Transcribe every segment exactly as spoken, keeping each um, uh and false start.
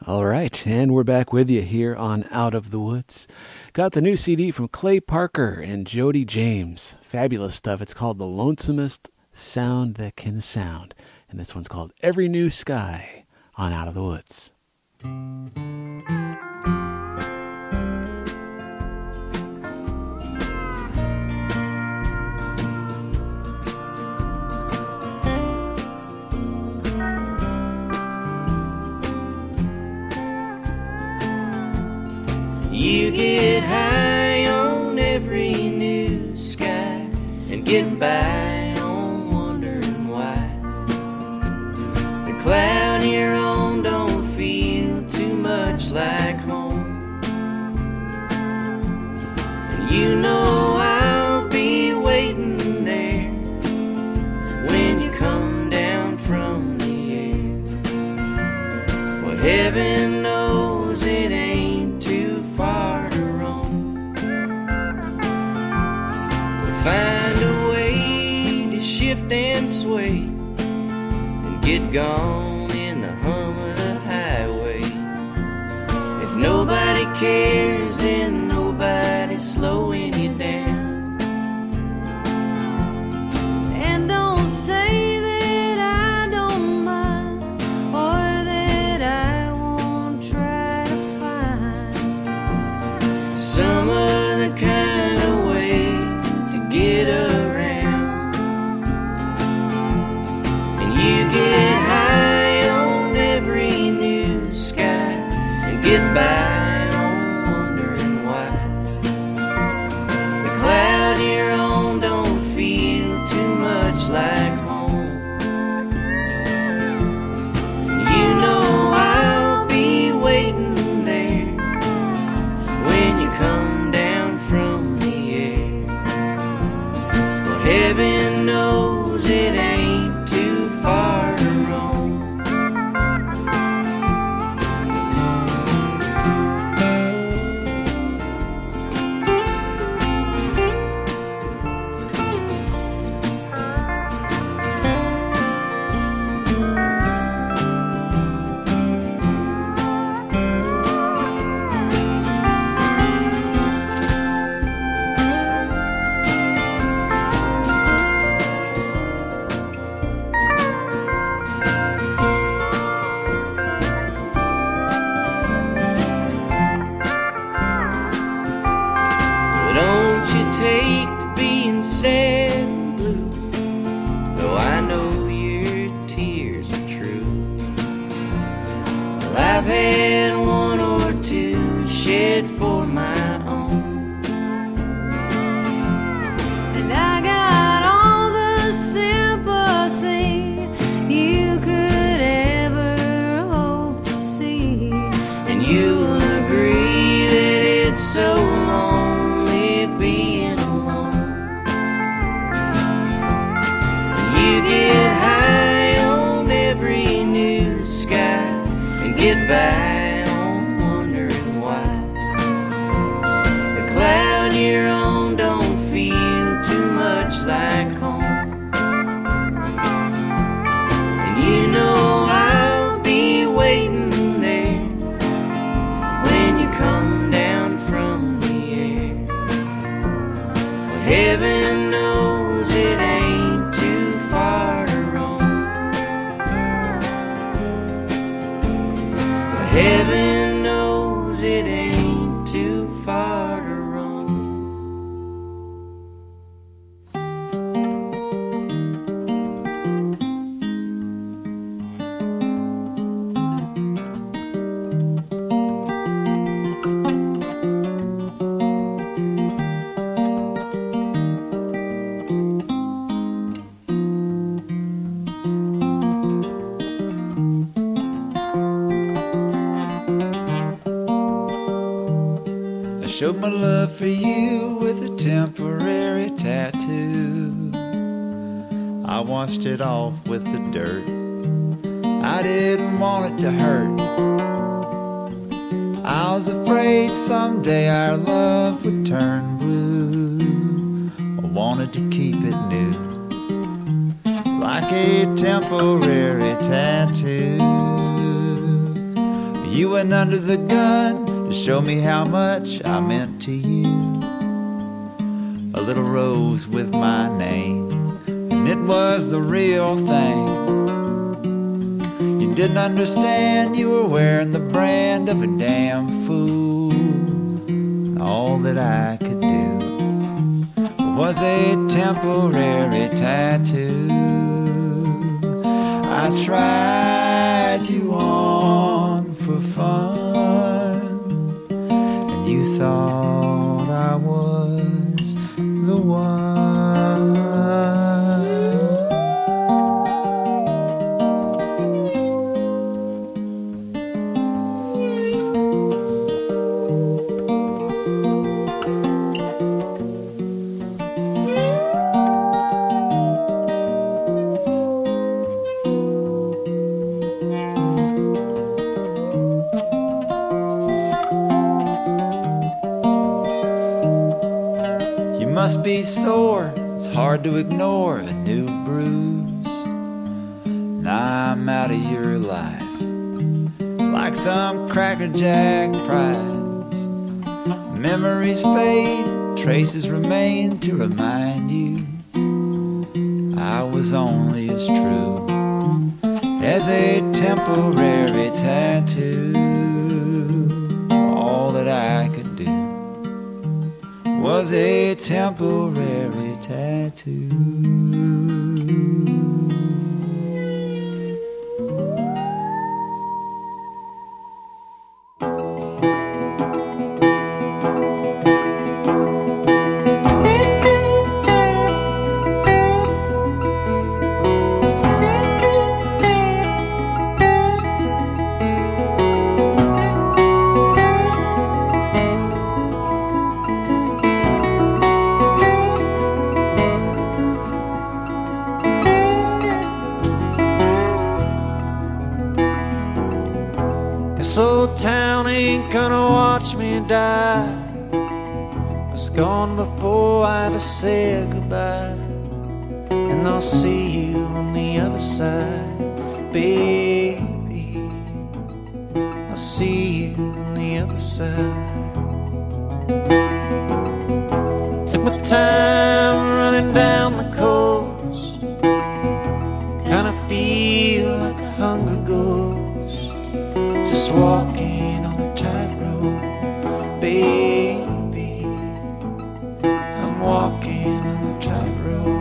All right, and we're back with you here on Out of the Woods. Got the new C D from Clay Parker and Jody James. Fabulous stuff. It's called The Lonesomest Sound That Can Sound. And this one's called Every New Sky on Out of the Woods. You get high on every new sky and get by on wondering why the cloud you're on don't feel too much like home. And you know I'll be waiting there when you come down from the air. Well, heaven knows it ain't too far to roam. We'll find a way to shift and sway and get gone in the hum of the highway. If nobody cares, then nobody's slowing you down. And don't say that I don't mind or that I won't try to find some other kind of way to get around. And you get high on every new sky and get by on wondering why the cloud you're on don't feel too much like home. You know I'll be waiting there when you come down from the air. Well, heaven knows it ain't too far to roam. But don't you take to being sad and blue, though I know your tears are true. Well, I've had one or two shed for my own. and I got all the sympathy you could ever hope to see. And you'll agree that it's so lonely being alone. You get high on every new sky and get by on wondering why the cloud you're on don't feel too much like home. And you know I'll be waiting there when you come down from the air. Well, heaven knows it ain't too far to roam. Well, heaven knows it ain't too far to roam. I showed my love for you with a temporary tattoo. I washed it off with the dirt. I didn't want it to hurt. I was afraid someday our love would turn blue. I wanted to keep it new, like a temporary tattoo. You went under the gun to show me how much I meant to you. A little rose with my name, and it was the real thing. You didn't understand you were wearing the brand of a damn fool. All that I could do was a temporary tattoo. I tried you on for fun, and you thought I was the one. Must be sore, it's hard to ignore a new bruise. Now I'm out of your life, like some crackerjack prize. Memories fade, traces remain to remind you I was only as true as a temporary tattoo. All that I could do was a temporary tattoo. This old town ain't gonna watch me die. I was gone before I ever said goodbye, and I'll see you on the other side, baby. I'll see you on the other side. Took my time running down the coast, kinda feel like a hungry ghost, just walking on a tightrope, baby. I'm walking on a tightrope.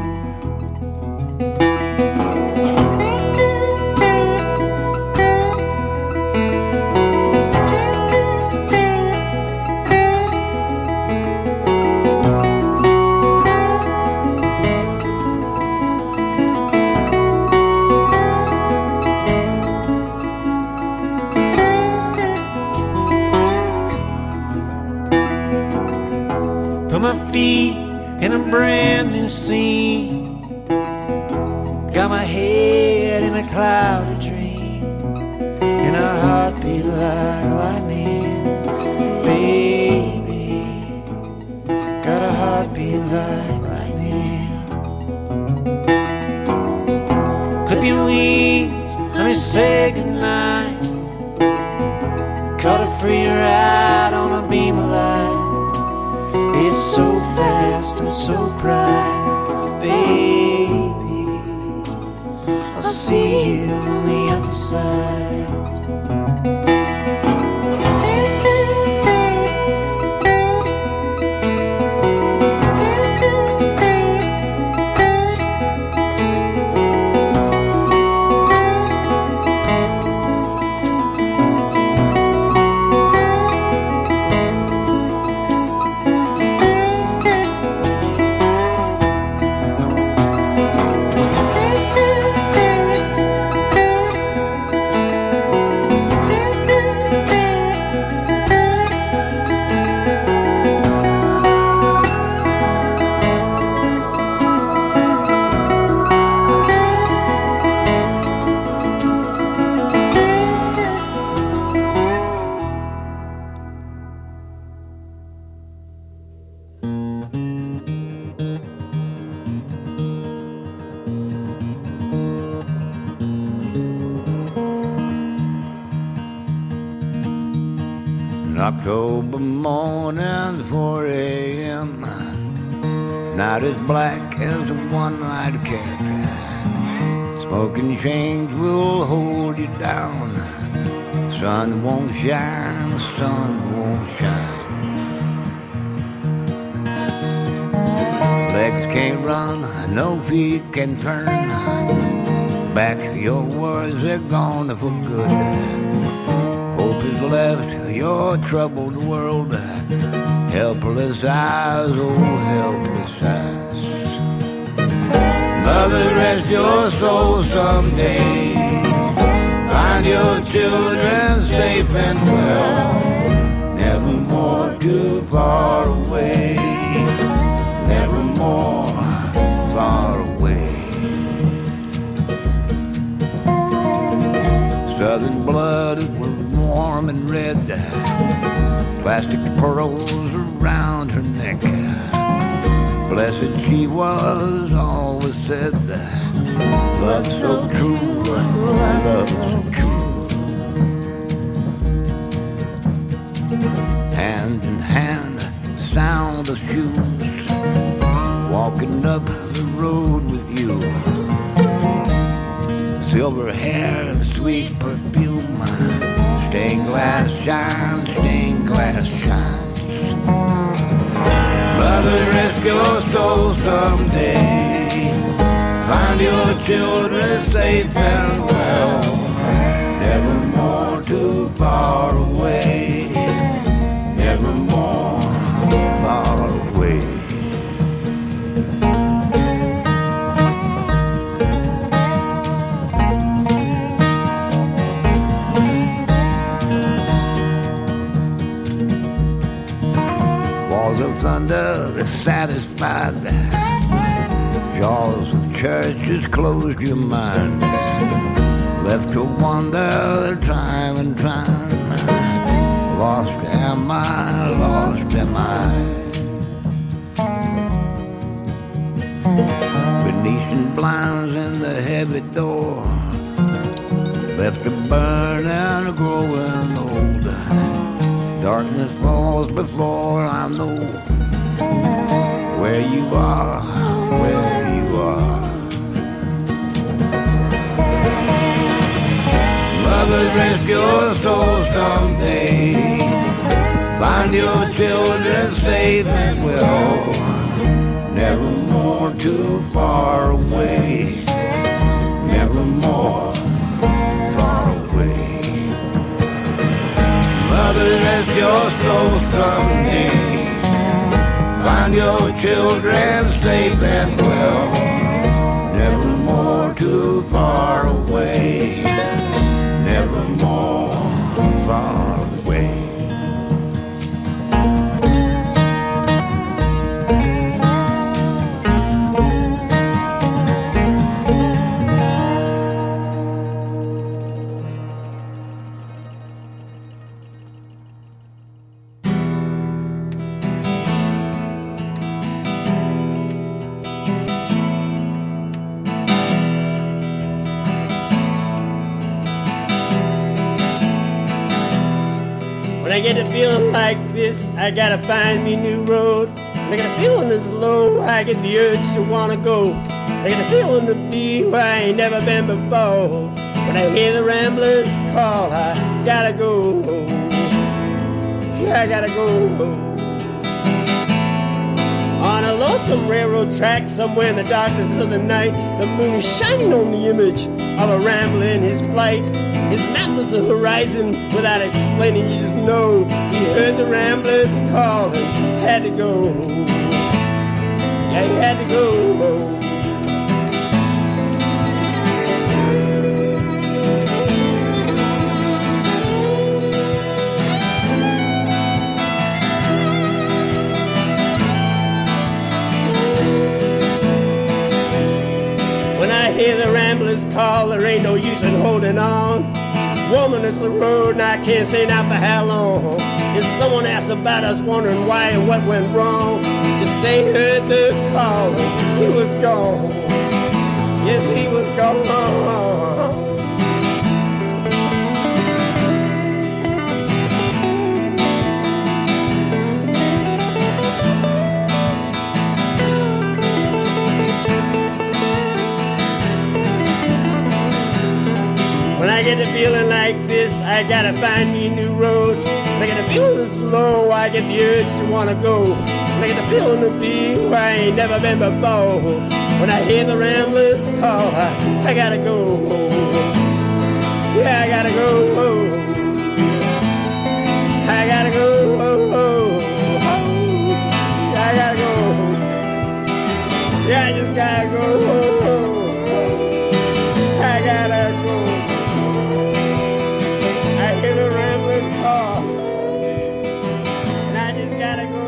Put my feet in a brand new scene, got my head in a cloudy dream, and a heartbeat like lightning, baby. Got a heartbeat like lightning. Clip your wings, honey, say goodnight. Caught a free ride on a beam of light. It's so fast and so bright, baby. I'll see you on the other side. October morning, four a.m. Night as black as a one-night cat. Smoking chains will hold you down. Sun won't shine, the sun won't shine. Legs can't run, no feet can turn. Back your words are gone for good. Hope is left your troubled world. Helpless eyes, oh helpless eyes. Mother, rest your soul someday. Find your children safe and well. Never more too far away. Never more far away. Southern blood was warm and red. Plastic pearls around her neck. Blessed she was, always said. Love so true, love so true. Hand in hand, sound of shoes. Walking up the road with you. Silver hair and sweet perfume. Stained glass shines, stained glass shines. Mother, rest your soul someday. Find your children safe and well. Never more too far away. Never more far away. Of thunder is satisfied. Jaws of churches closed your mind. Left to wander time and time. Lost am I, lost am I. Venetian blinds in the heavy door. Left to burn and growing old. Darkness falls before I know where you are, where you are. Mother, rest your soul someday. Find your children safe and well. Never more too far away. Never more far away. Mother, rest your soul someday. Find your children safe and well. Never more too far away. Never more far away. When I get a feeling like this, I gotta find me a new road. When I get a feeling this low, I get the urge to wanna go. I get a feeling to be where I ain't never been before. When I hear the ramblers call, I gotta go. Yeah, I gotta go. On a lonesome railroad track, somewhere in the darkness of the night, the moon is shining on the image of a rambler in his flight. His map was the horizon, without explaining, you just know he heard the ramblers call and had to go. Yeah, he had to go. When I hear the ramblers call, there ain't no use in holding on. Woman, it's the road and I can't say now for how long. If someone asks about us wondering why and what went wrong, just say he heard the call and he was gone. Yes, he was gone. I gotta find me a new road. And I got the feeling this low, I get the urge to wanna go. And I got the feeling to be where I ain't never been before. When I hear the ramblers call, I, I gotta go. Yeah, I gotta go. I gotta go. I gotta go. Yeah, I just gotta go. I gotta go. I hear the ramblers call, and I just gotta go.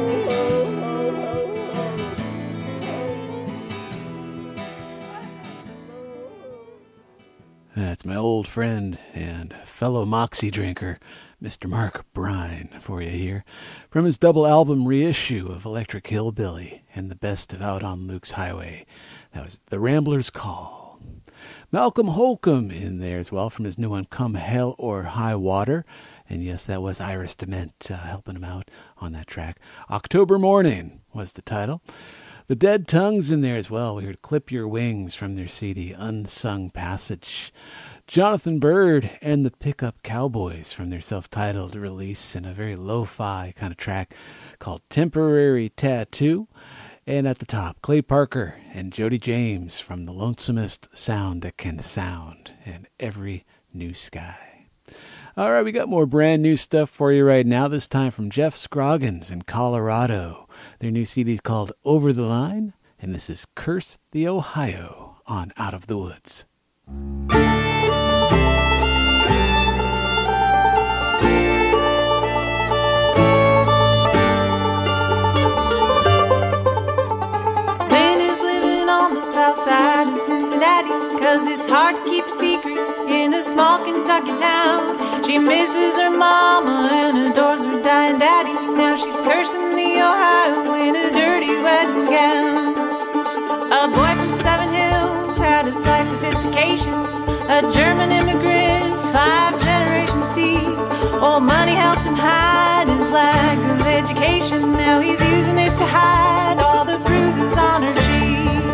That's my old friend and fellow Moxie drinker, Mister Mark Brine, for you here, from his double album reissue of Electric Hillbilly and the best of Out on Luke's Highway. That was The Rambler's Call. Malcolm Holcomb in there as well from his new one, Come Hell or High Water. And yes, that was Iris Dement uh, helping him out on that track. October Morning was the title. The Dead Tongues in there as well. We heard Clip Your Wings from their C D, Unsung Passage. Jonathan Bird and the Pickup Cowboys from their self-titled release in a very lo-fi kind of track called Temporary Tattoo. And at the top, Clay Parker and Jody James from The Lonesomest Sound That Can Sound and Every New Sky. All right, we got more brand new stuff for you right now, this time from Jeff Scroggins in Colorado. Their new C D is called Over the Line, and this is Curse the Ohio on Out of the Woods. South side of Cincinnati, cause it's hard to keep a secret in a small Kentucky town. She misses her mama and adores her dying daddy. Now she's cursing the Ohio in a dirty wedding gown. A boy from Seven Hills had a slight sophistication, a German immigrant, five generations deep. Old money helped him hide his lack of education. Now he's using it to hide all the bruises on her cheek.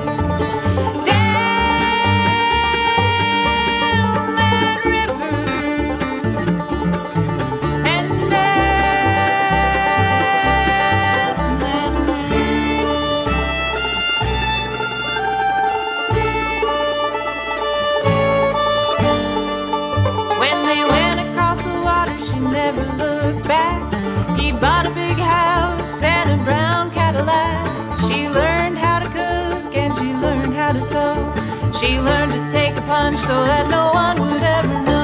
Bought a big house and a brown Cadillac. She learned how to cook and she learned how to sew. She learned to take a punch so that no one would ever know.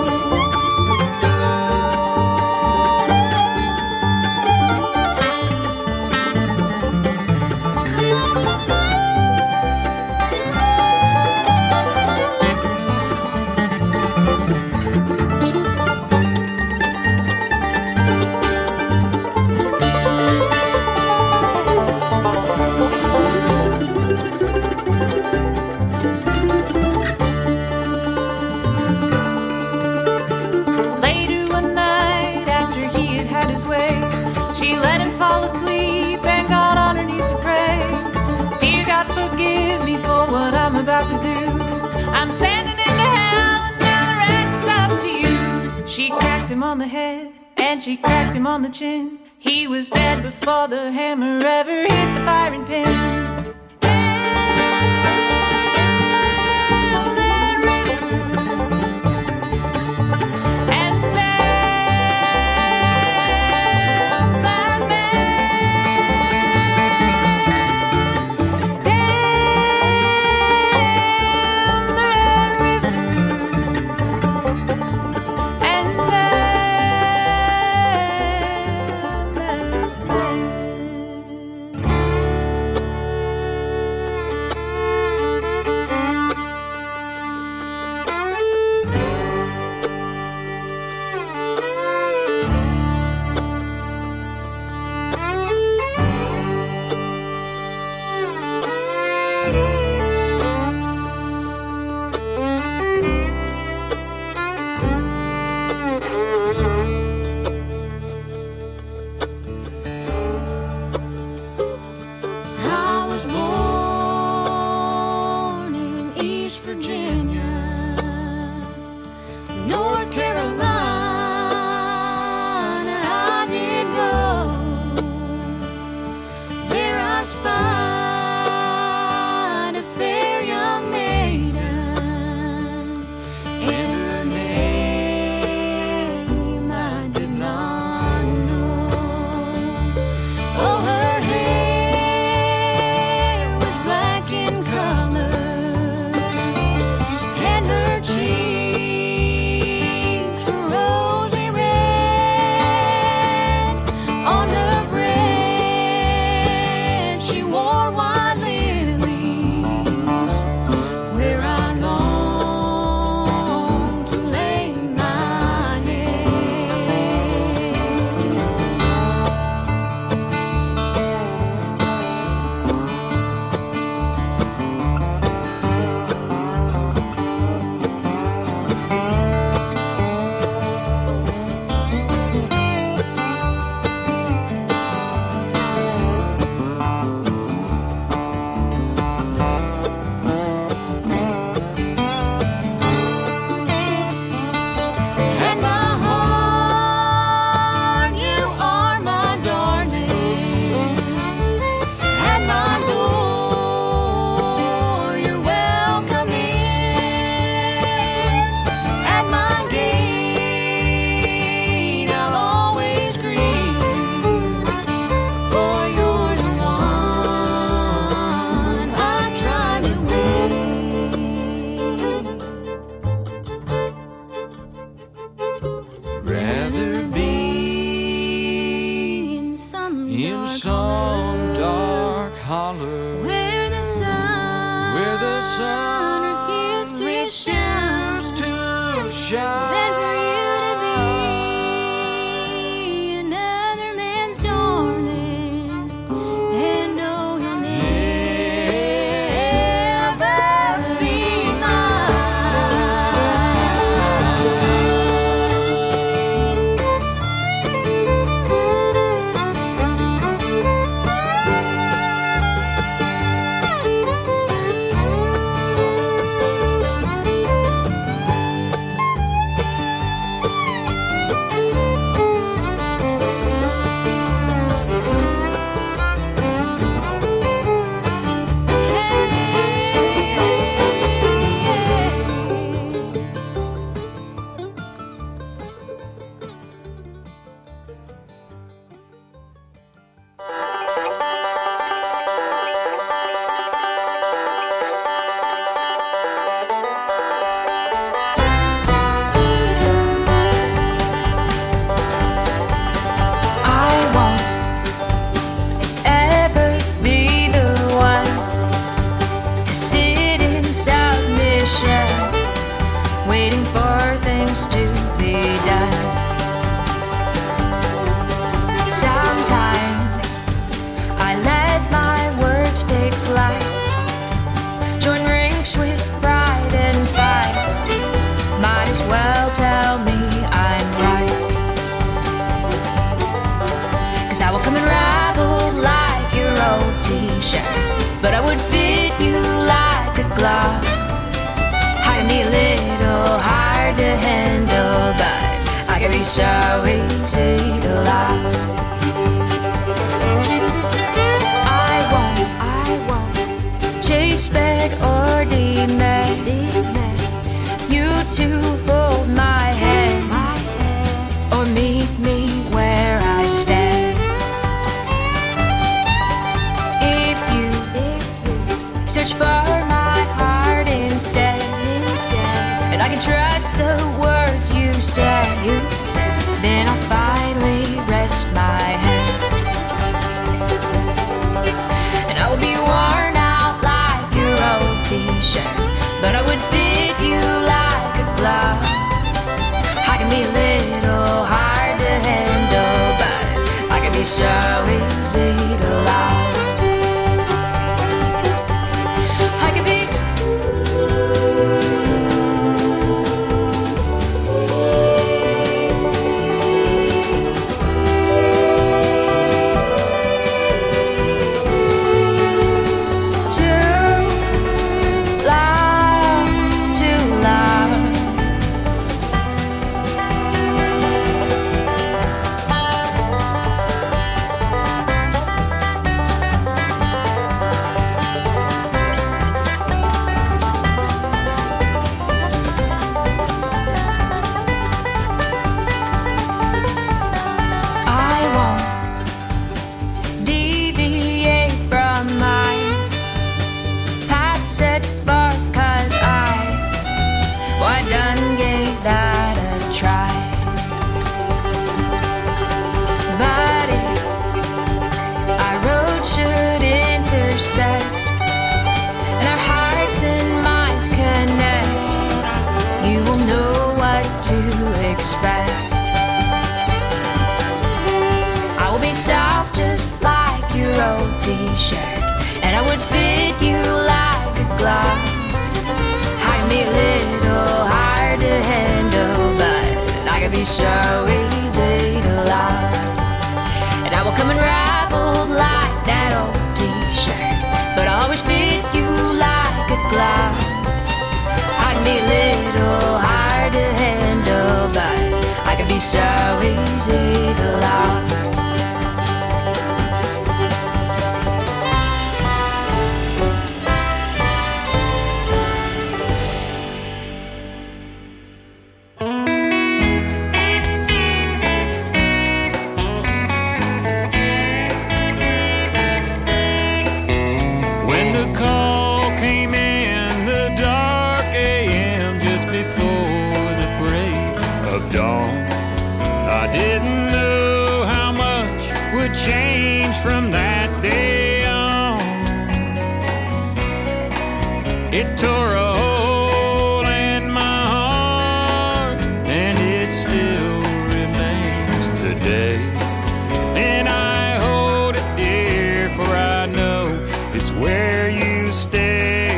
Forgive me for what I'm about to do. I'm sending him to hell and now the rest's up to you. She cracked him on the head and she cracked him on the chin. He was dead before the hammer ever hit the firing pin. hollow where the sun, where the sun refused to refused shine, to shine. than for you to be another man's darling, and know you'll never be but I would fit you like a glove. I can be a little hard to handle, but I can be so easy to love. I won't, I won't chase, beg, or demand you to hold my hand or meet me where I stand. If you search for my heart instead, instead, and I can trust the words you say, you say, then I'll finally rest my head, and I will be worn out like your old t-shirt, but I would fit you like a glove. I can be a little hard to handle, but I can be so easy to love. T-shirt, and I would fit you like a glove. I can be a little hard to handle, but I can be so easy to love. And I will come unraveled like that old T-shirt, but I always fit you like a glove. I can be a little hard to handle, but I can be so easy to love. From that day on, It tore a hole in my heart, and it still remains today. And I hold it dear, for I know it's where you stay.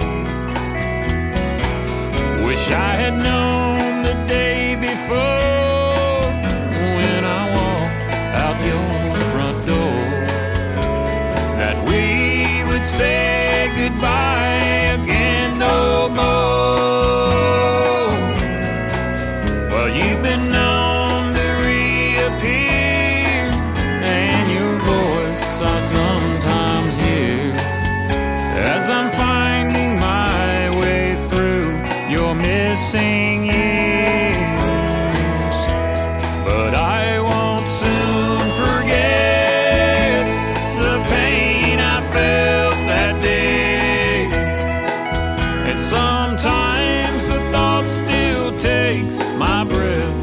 Wish I had known the day before, when I walked out your front door, that we would say goodbye again no more. Well, you've been known to reappear, and your voice I sometimes hear as I'm finding my way through your missing years. But I won't soon forget the pain I felt that day. And sometimes the thought still takes my breath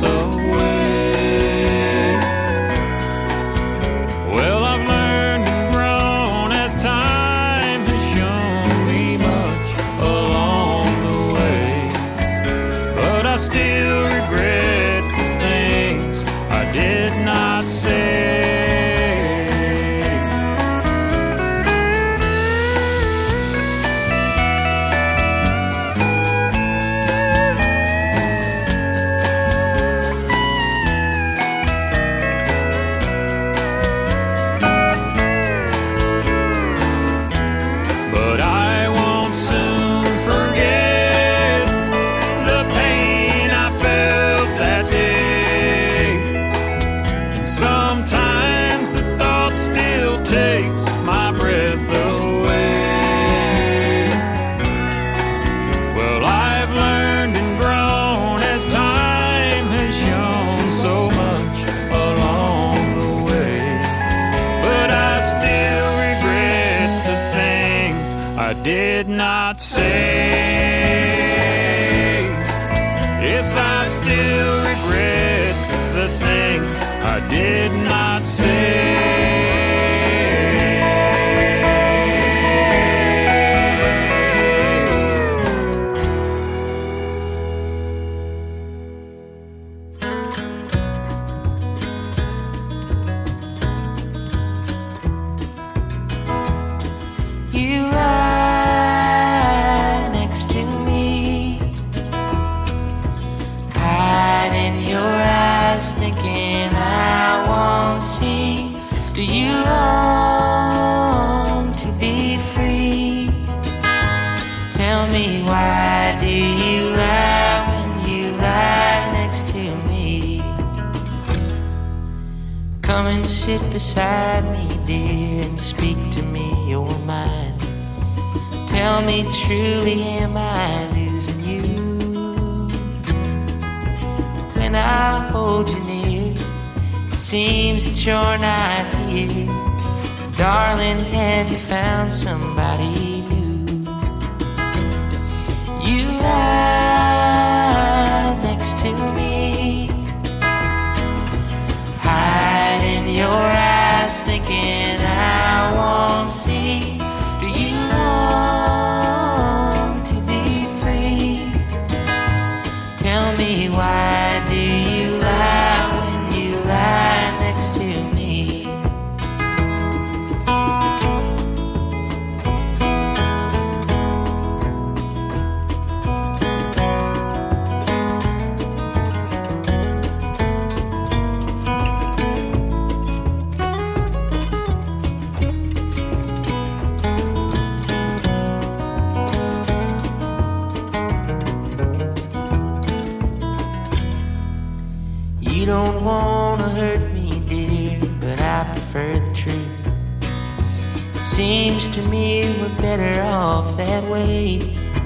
away. Well, I've learned and grown as time has shown me much along the way. But I still regret the things I did not say. But I won't soon forget the pain I felt that day. And sometimes the thought still takes my breath away. Well, I've learned and grown as time has shown so much along the way. But I still regret the things I did not say. Yes, I still regret the things I did not You lie next to me, hiding your eyes, thinking I won't see. Do you long to be free? Tell me, why do you lie when you lie next to me? Come and sit beside me, dear, and speak to me your mind. Tell me truly, am I losing you? When I hold you near, it seems that you're not here. Darling, have you found somebody new? You lie next to me, hiding your eyes, thinking I won't see. Do you long to be free? Tell me, why do you lie when you lie next to me? You don't wanna hurt me, dear, but I prefer the truth. It seems to me we're better off that way.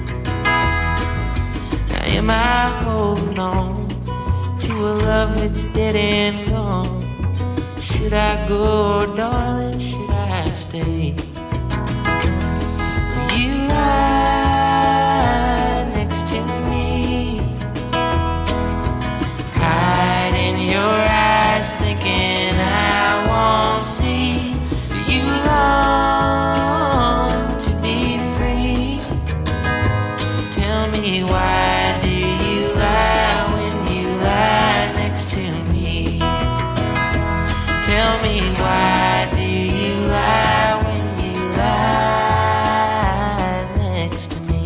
Now am I holding on to a love that's dead and gone? Should I go, or darling, should I stay? You lie next to me, hiding your eyes, thinking I won't see. Do you long to be free? Tell me, why do you lie when you lie next to me?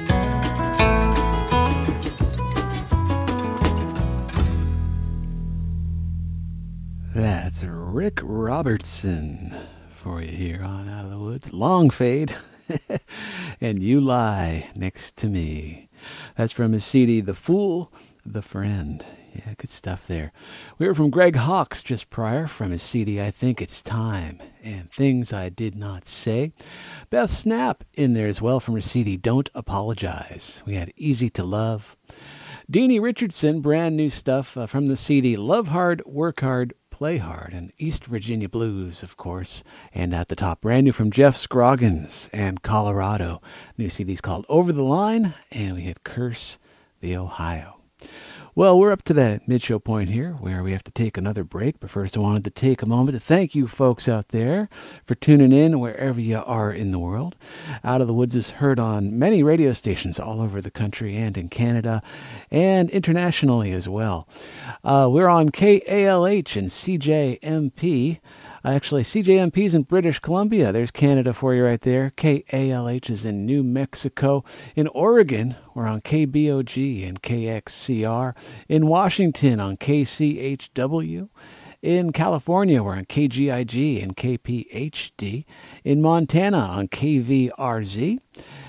That's Rick Robertson for you here on Out of the Woods. Long fade. And You Lie Next to Me. That's from his C D, The Fool, The Friend. Yeah, good stuff there. We heard from Greg Hawkes just prior from his C D, I Think It's Time, and Things I Did Not Say. Beth Snap in there as well from her C D, Don't Apologize. We had Easy to Love. Deanie Richardson, brand new stuff uh, from the C D, Love Hard, Work Hard, Play Hard, and East Virginia Blues, of course. And at the top, brand new from Jeff Scroggins and Colorado. New C D's called Over the Line, and we had Curse the Ohio. Well, we're up to the mid-show point here where we have to take another break. But first, I wanted to take a moment to thank you folks out there for tuning in wherever you are in the world. Out of the Woods is heard on many radio stations all over the country and in Canada and internationally as well. Uh, we're on K A L H and C J M P. Actually, C J M P's in British Columbia. There's Canada for you right there. K A L H is in New Mexico. In Oregon, we're on K B O G and K X C R. In Washington, on K C H W. In California, we're on K G I G and K P H D. In Montana, on K V R Z.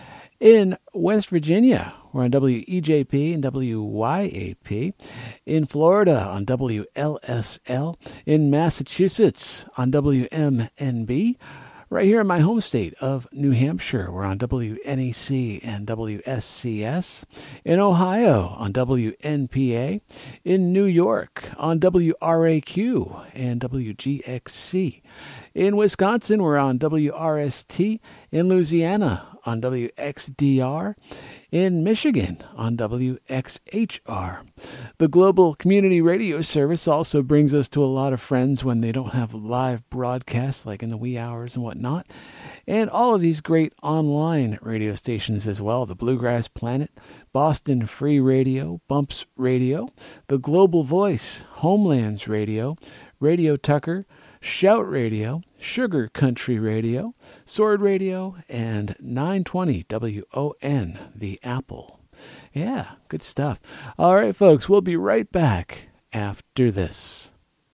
In West Virginia, we're on W E J P and W Y A P. In Florida, on W L S L. In Massachusetts, on W M N B. Right here in my home state of New Hampshire, we're on W N E C and W S C S. In Ohio, on W N P A. In New York, on W R A Q and W G X C. In Wisconsin, we're on W R S T. In Louisiana, on W X D R. In Michigan, on W X H R. The Global Community Radio Service also brings us to a lot of friends when they don't have live broadcasts, like in the wee hours and whatnot. And all of these great online radio stations as well. The Bluegrass Planet, Boston Free Radio, Bumps Radio, The Global Voice, Homelands Radio, Radio Tucker, Shout Radio, Sugar Country Radio, Sword Radio, and nine twenty W O N, The Apple. Yeah, good stuff. All right, folks, we'll be right back after this.